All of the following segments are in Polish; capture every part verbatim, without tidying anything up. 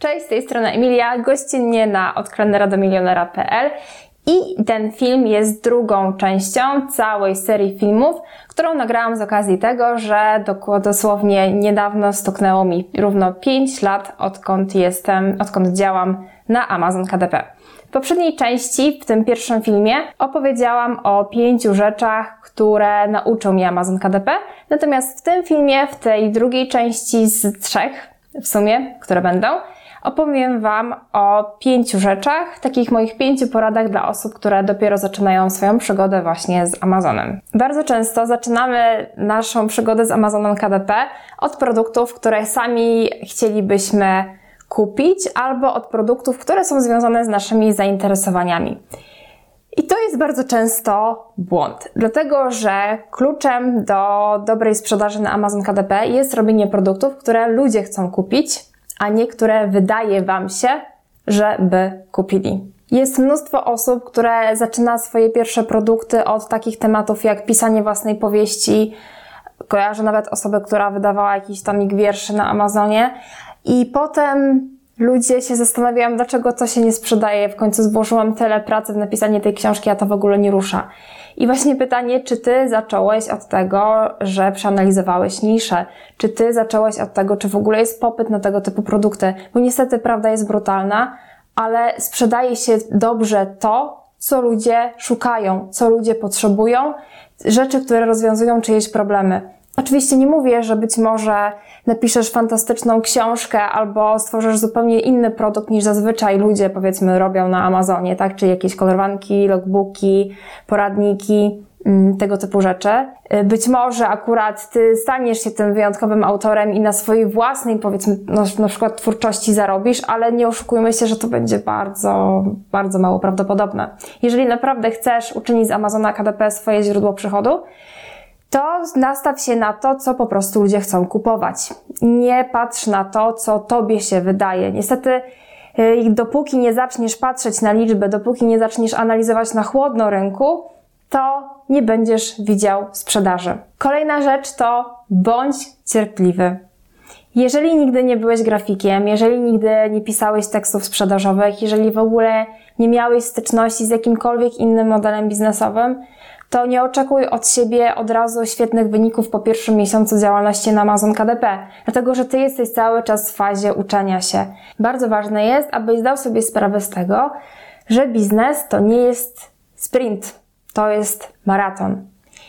Cześć, z tej strony Emilia, gościnnie na od kelnera do milionera kropka pe el i ten film jest drugą częścią całej serii filmów, którą nagrałam z okazji tego, że dosłownie niedawno stuknęło mi równo pięć lat, odkąd jestem, odkąd działam na Amazon K D P. W poprzedniej części, w tym pierwszym filmie, opowiedziałam o pięciu rzeczach, które nauczył mnie Amazon K D P, natomiast w tym filmie, w tej drugiej części z trzech w sumie, które będą, opowiem Wam o pięciu rzeczach, takich moich pięciu poradach dla osób, które dopiero zaczynają swoją przygodę właśnie z Amazonem. Bardzo często zaczynamy naszą przygodę z Amazonem K D P od produktów, które sami chcielibyśmy kupić, albo od produktów, które są związane z naszymi zainteresowaniami. I to jest bardzo często błąd, dlatego że kluczem do dobrej sprzedaży na Amazon K D P jest robienie produktów, które ludzie chcą kupić, a nie które wydaje Wam się, żeby kupili. Jest mnóstwo osób, które zaczyna swoje pierwsze produkty od takich tematów jak pisanie własnej powieści. Kojarzę nawet osobę, która wydawała jakiś tomik wierszy na Amazonie i potem ludzie się zastanawiają, dlaczego to się nie sprzedaje. W końcu złożyłam tyle pracy w napisanie tej książki, a to w ogóle nie rusza. I właśnie pytanie, czy Ty zacząłeś od tego, że przeanalizowałeś niszę? Czy Ty zacząłeś od tego, czy w ogóle jest popyt na tego typu produkty? Bo niestety prawda jest brutalna, ale sprzedaje się dobrze to, co ludzie szukają, co ludzie potrzebują, rzeczy, które rozwiązują czyjeś problemy. Oczywiście nie mówię, że być może napiszesz fantastyczną książkę albo stworzysz zupełnie inny produkt niż zazwyczaj ludzie, powiedzmy, robią na Amazonie, tak? Czy jakieś kolorwanki, logbooki, poradniki, tego typu rzeczy. Być może akurat Ty staniesz się tym wyjątkowym autorem i na swojej własnej, powiedzmy, no, na przykład twórczości zarobisz, ale nie oszukujmy się, że to będzie bardzo, bardzo mało prawdopodobne. Jeżeli naprawdę chcesz uczynić z Amazona K D P swoje źródło przychodu, to nastaw się na to, co po prostu ludzie chcą kupować. Nie patrz na to, co Tobie się wydaje. Niestety, dopóki nie zaczniesz patrzeć na liczby, dopóki nie zaczniesz analizować na chłodno rynku, to nie będziesz widział sprzedaży. Kolejna rzecz to bądź cierpliwy. Jeżeli nigdy nie byłeś grafikiem, jeżeli nigdy nie pisałeś tekstów sprzedażowych, jeżeli w ogóle nie miałeś styczności z jakimkolwiek innym modelem biznesowym, to nie oczekuj od siebie od razu świetnych wyników po pierwszym miesiącu działalności na Amazon K D P, dlatego że Ty jesteś cały czas w fazie uczenia się. Bardzo ważne jest, abyś zdał sobie sprawę z tego, że biznes to nie jest sprint, to jest maraton.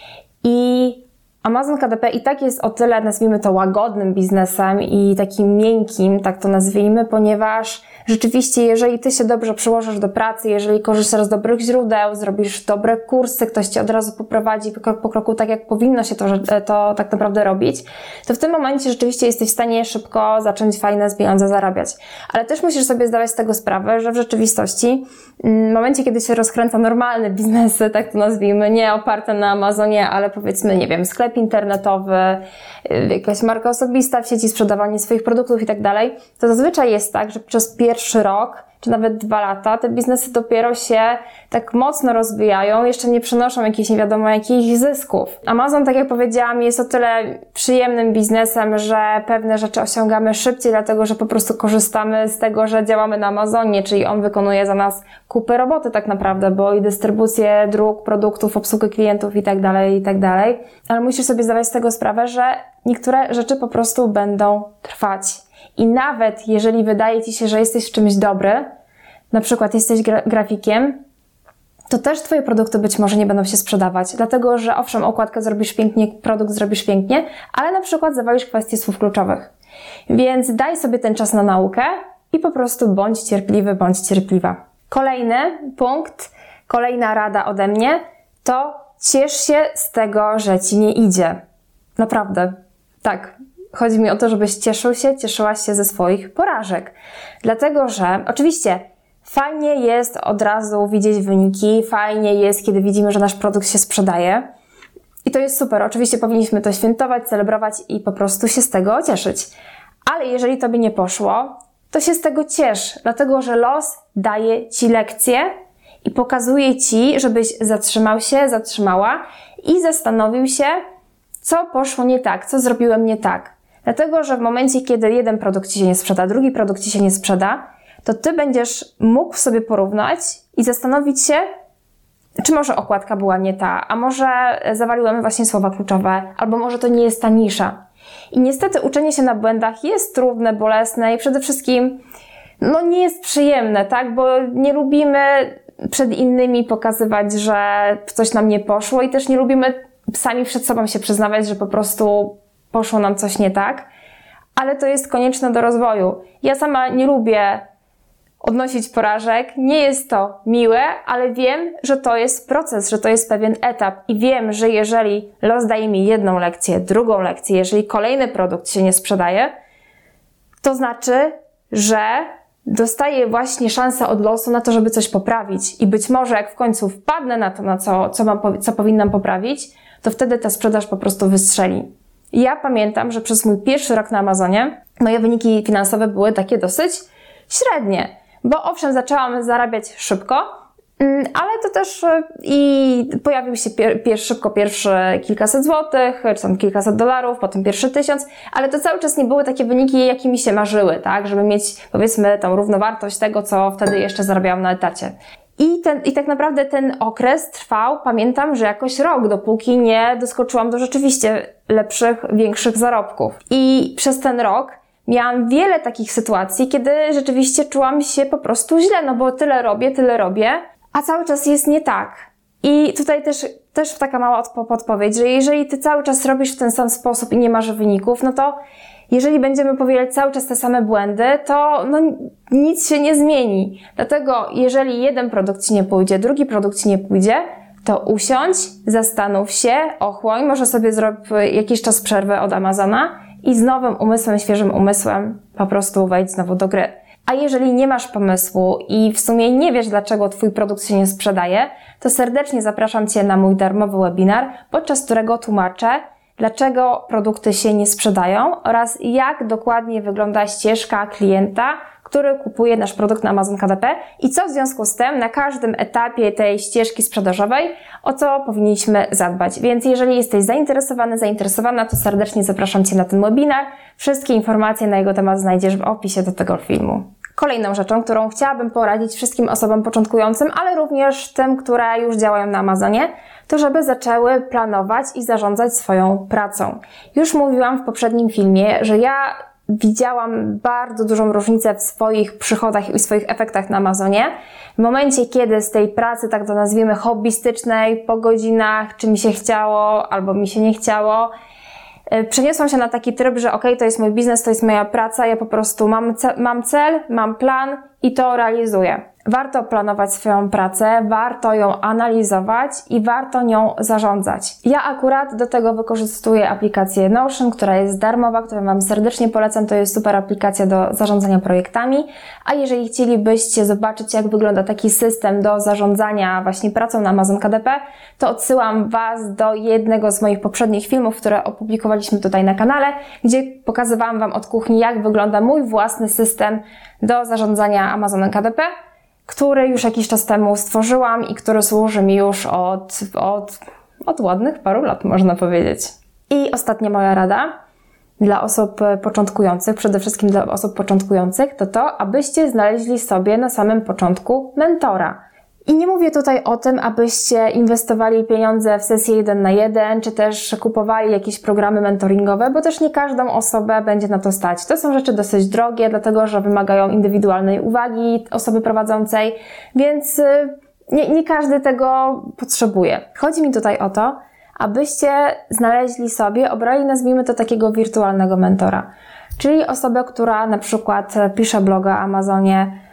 I Amazon K D P i tak jest o tyle, nazwijmy to, łagodnym biznesem i takim miękkim, tak to nazwijmy, ponieważ rzeczywiście, jeżeli Ty się dobrze przyłożysz do pracy, jeżeli korzystasz z dobrych źródeł, zrobisz dobre kursy, ktoś Cię od razu poprowadzi krok po kroku tak, jak powinno się to, to tak naprawdę robić, to w tym momencie rzeczywiście jesteś w stanie szybko zacząć fajne pieniądze zarabiać. Ale też musisz sobie zdawać z tego sprawę, że w rzeczywistości w momencie, kiedy się rozkręca normalne biznesy, tak to nazwijmy, nie oparte na Amazonie, ale powiedzmy, nie wiem, sklep internetowy, jakaś marka osobista w sieci, sprzedawanie swoich produktów i tak dalej, to zazwyczaj jest tak, że przez pierwszy rok, czy nawet dwa lata, te biznesy dopiero się tak mocno rozwijają, jeszcze nie przynoszą jakichś nie wiadomo jakich zysków. Amazon, tak jak powiedziałam, jest o tyle przyjemnym biznesem, że pewne rzeczy osiągamy szybciej, dlatego że po prostu korzystamy z tego, że działamy na Amazonie, czyli on wykonuje za nas kupę roboty tak naprawdę, bo i dystrybucję dróg, produktów, obsługę klientów i tak dalej, i tak dalej. Ale musisz sobie zdawać z tego sprawę, że niektóre rzeczy po prostu będą trwać. I nawet jeżeli wydaje Ci się, że jesteś w czymś dobry, na przykład jesteś gra- grafikiem, to też Twoje produkty być może nie będą się sprzedawać, dlatego że owszem, okładkę zrobisz pięknie, produkt zrobisz pięknie, ale na przykład zawalisz kwestię słów kluczowych. Więc daj sobie ten czas na naukę i po prostu bądź cierpliwy, bądź cierpliwa. Kolejny punkt, kolejna rada ode mnie, to ciesz się z tego, że Ci nie idzie. Naprawdę. Tak. Chodzi mi o to, żebyś cieszył się, cieszyłaś się ze swoich porażek. Dlatego, że oczywiście fajnie jest od razu widzieć wyniki, fajnie jest, kiedy widzimy, że nasz produkt się sprzedaje. I to jest super. Oczywiście powinniśmy to świętować, celebrować i po prostu się z tego cieszyć. Ale jeżeli Tobie nie poszło, to się z tego ciesz, dlatego że los daje Ci lekcje i pokazuje Ci, żebyś zatrzymał się, zatrzymała i zastanowił się, co poszło nie tak, co zrobiłem nie tak. Dlatego, że w momencie, kiedy jeden produkt Ci się nie sprzeda, drugi produkt Ci się nie sprzeda, to Ty będziesz mógł sobie porównać i zastanowić się, czy może okładka była nie ta, a może zawaliłem właśnie słowa kluczowe, albo może to nie jest ta nisza. I niestety uczenie się na błędach jest trudne, bolesne i przede wszystkim no nie jest przyjemne, tak? Bo nie lubimy przed innymi pokazywać, że coś nam nie poszło i też nie lubimy sami przed sobą się przyznawać, że po prostu poszło nam coś nie tak, ale to jest konieczne do rozwoju. Ja sama nie lubię odnosić porażek, nie jest to miłe, ale wiem, że to jest proces, że to jest pewien etap i wiem, że jeżeli los daje mi jedną lekcję, drugą lekcję, jeżeli kolejny produkt się nie sprzedaje, to znaczy, że dostaję właśnie szansę od losu na to, żeby coś poprawić i być może jak w końcu wpadnę na to, na co, co, mam, co powinnam poprawić, to wtedy ta sprzedaż po prostu wystrzeli. I ja pamiętam, że przez mój pierwszy rok na Amazonie moje wyniki finansowe były takie dosyć średnie, bo owszem, zaczęłam zarabiać szybko, ale to też i pojawił się pier, pier, szybko pierwszy kilkaset złotych, czy tam kilkaset dolarów, potem pierwszy tysiąc, ale to cały czas nie były takie wyniki, jakimi się marzyły, tak, żeby mieć powiedzmy tą równowartość tego, co wtedy jeszcze zarabiałam na etacie. I, ten, I tak naprawdę ten okres trwał, pamiętam, że jakoś rok, dopóki nie doskoczyłam do rzeczywiście lepszych, większych zarobków. I przez ten rok miałam wiele takich sytuacji, kiedy rzeczywiście czułam się po prostu źle, no bo tyle robię, tyle robię, a cały czas jest nie tak. I tutaj też, też taka mała podpowiedź, że jeżeli Ty cały czas robisz w ten sam sposób i nie masz wyników, no to jeżeli będziemy powielać cały czas te same błędy, to no, nic się nie zmieni. Dlatego jeżeli jeden produkt Ci nie pójdzie, drugi produkt Ci nie pójdzie, to usiądź, zastanów się, ochłoń, może sobie zrób jakiś czas przerwy od Amazona i z nowym umysłem, świeżym umysłem po prostu wejdź znowu do gry. A jeżeli nie masz pomysłu i w sumie nie wiesz, dlaczego Twój produkt się nie sprzedaje, to serdecznie zapraszam Cię na mój darmowy webinar, podczas którego tłumaczę, dlaczego produkty się nie sprzedają oraz jak dokładnie wygląda ścieżka klienta, który kupuje nasz produkt na Amazon K D P i co w związku z tym na każdym etapie tej ścieżki sprzedażowej, o co powinniśmy zadbać. Więc jeżeli jesteś zainteresowany, zainteresowana, to serdecznie zapraszam Cię na ten webinar. Wszystkie informacje na jego temat znajdziesz w opisie do tego filmu. Kolejną rzeczą, którą chciałabym poradzić wszystkim osobom początkującym, ale również tym, które już działają na Amazonie, to żeby zaczęły planować i zarządzać swoją pracą. Już mówiłam w poprzednim filmie, że ja widziałam bardzo dużą różnicę w swoich przychodach i swoich efektach na Amazonie. W momencie, kiedy z tej pracy, tak to nazwijmy, hobbystycznej, po godzinach, czy mi się chciało, albo mi się nie chciało, przeniosłam się na taki tryb, że ok, to jest mój biznes, to jest moja praca, ja po prostu mam, ce- mam cel, mam plan i to realizuję. Warto planować swoją pracę, warto ją analizować i warto nią zarządzać. Ja akurat do tego wykorzystuję aplikację Notion, która jest darmowa, którą Wam serdecznie polecam. To jest super aplikacja do zarządzania projektami. A jeżeli chcielibyście zobaczyć, jak wygląda taki system do zarządzania właśnie pracą na Amazon K D P, to odsyłam Was do jednego z moich poprzednich filmów, które opublikowaliśmy tutaj na kanale, gdzie pokazywałam Wam od kuchni, jak wygląda mój własny system do zarządzania Amazonem K D P, który już jakiś czas temu stworzyłam i który służy mi już od, od, od ładnych paru lat, można powiedzieć. I ostatnia moja rada dla osób początkujących, przede wszystkim dla osób początkujących, to to, abyście znaleźli sobie na samym początku mentora. I nie mówię tutaj o tym, abyście inwestowali pieniądze w sesję jeden na jeden, czy też kupowali jakieś programy mentoringowe, bo też nie każdą osobę będzie na to stać. To są rzeczy dosyć drogie, dlatego że wymagają indywidualnej uwagi osoby prowadzącej, więc nie, nie każdy tego potrzebuje. Chodzi mi tutaj o to, abyście znaleźli sobie, obrali, nazwijmy to, takiego wirtualnego mentora. Czyli osobę, która na przykład pisze bloga o Amazonie,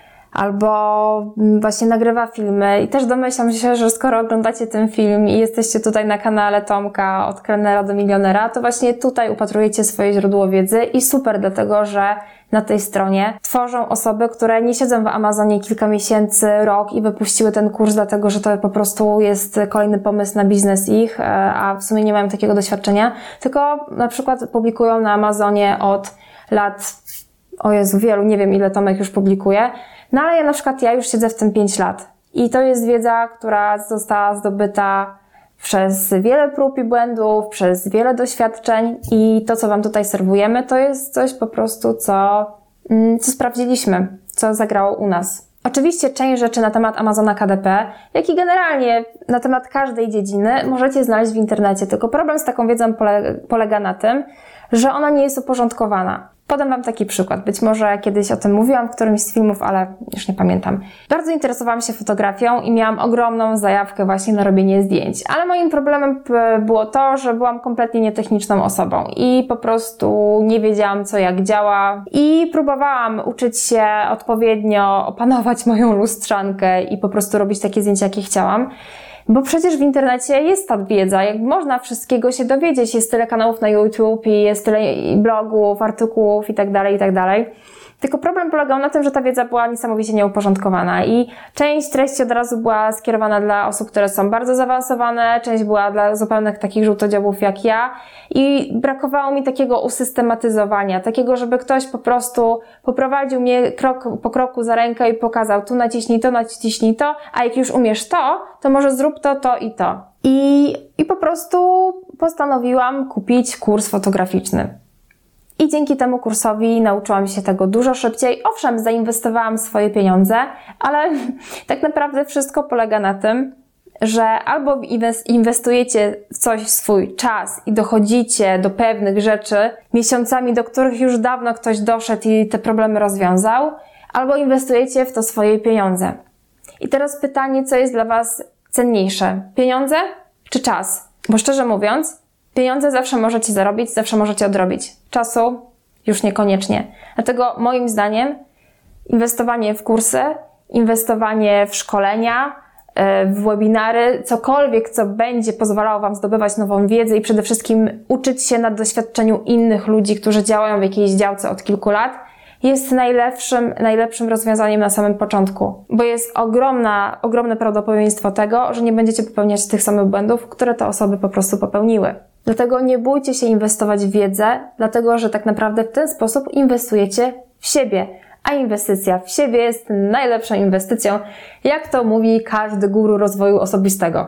albo właśnie nagrywa filmy i też domyślam się, że skoro oglądacie ten film i jesteście tutaj na kanale Tomka od kelnera do milionera, to właśnie tutaj upatrujecie swoje źródło wiedzy i super, dlatego że na tej stronie tworzą osoby, które nie siedzą w Amazonie kilka miesięcy, rok i wypuściły ten kurs, dlatego że to po prostu jest kolejny pomysł na biznes ich, a w sumie nie mają takiego doświadczenia, tylko na przykład publikują na Amazonie od lat, o Jezu, wielu, nie wiem ile Tomek już publikuje. No ale ja na przykład, ja już siedzę w tym pięć lat i to jest wiedza, która została zdobyta przez wiele prób i błędów, przez wiele doświadczeń i to, co Wam tutaj serwujemy, to jest coś po prostu, co, co sprawdziliśmy, co zagrało u nas. Oczywiście część rzeczy na temat Amazona K D P, jak i generalnie na temat każdej dziedziny możecie znaleźć w internecie, tylko problem z taką wiedzą pole, polega na tym, że ona nie jest uporządkowana. Podam Wam taki przykład. Być może kiedyś o tym mówiłam w którymś z filmów, ale już nie pamiętam. Bardzo interesowałam się fotografią i miałam ogromną zajawkę właśnie na robienie zdjęć. Ale moim problemem było to, że byłam kompletnie nietechniczną osobą i po prostu nie wiedziałam, co jak działa. I próbowałam uczyć się odpowiednio opanować moją lustrzankę i po prostu robić takie zdjęcia, jakie chciałam. Bo przecież w internecie jest ta wiedza, jak można wszystkiego się dowiedzieć, jest tyle kanałów na YouTube i jest tyle blogów, artykułów itd., itd. Tylko problem polegał na tym, że ta wiedza była niesamowicie nieuporządkowana i część treści od razu była skierowana dla osób, które są bardzo zaawansowane, część była dla zupełnych takich żółtodziobów jak ja i brakowało mi takiego usystematyzowania, takiego, żeby ktoś po prostu poprowadził mnie krok po kroku za rękę i pokazał tu naciśnij to, naciśnij to, a jak już umiesz to, to może zrób to, to i to. I, i po prostu postanowiłam kupić kurs fotograficzny. I dzięki temu kursowi nauczyłam się tego dużo szybciej. Owszem, zainwestowałam swoje pieniądze, ale tak naprawdę wszystko polega na tym, że albo inwestujecie w coś swój czas i dochodzicie do pewnych rzeczy miesiącami, do których już dawno ktoś doszedł i te problemy rozwiązał, albo inwestujecie w to swoje pieniądze. I teraz pytanie, co jest dla Was cenniejsze? Pieniądze czy czas? Bo szczerze mówiąc, pieniądze zawsze możecie zarobić, zawsze możecie odrobić. Czasu już niekoniecznie. Dlatego moim zdaniem inwestowanie w kursy, inwestowanie w szkolenia, w webinary, cokolwiek, co będzie pozwalało Wam zdobywać nową wiedzę i przede wszystkim uczyć się na doświadczeniu innych ludzi, którzy działają w jakiejś działce od kilku lat, jest najlepszym, najlepszym rozwiązaniem na samym początku, bo jest ogromna, ogromne prawdopodobieństwo tego, że nie będziecie popełniać tych samych błędów, które te osoby po prostu popełniły. Dlatego nie bójcie się inwestować w wiedzę, dlatego że tak naprawdę w ten sposób inwestujecie w siebie, a inwestycja w siebie jest najlepszą inwestycją, jak to mówi każdy guru rozwoju osobistego.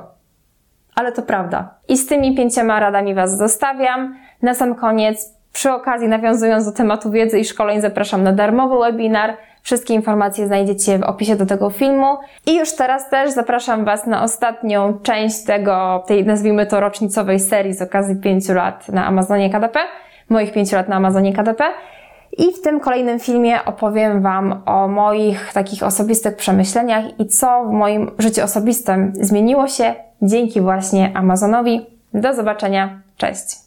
Ale to prawda. I z tymi pięcioma radami Was zostawiam. Na sam koniec, przy okazji nawiązując do tematu wiedzy i szkoleń, zapraszam na darmowy webinar. Wszystkie informacje znajdziecie w opisie do tego filmu. I już teraz też zapraszam Was na ostatnią część tego, tej nazwijmy to rocznicowej serii z okazji pięciu lat na Amazonie K D P, moich pięciu lat na Amazonie K D P. I w tym kolejnym filmie opowiem Wam o moich takich osobistych przemyśleniach i co w moim życiu osobistym zmieniło się dzięki właśnie Amazonowi. Do zobaczenia, cześć!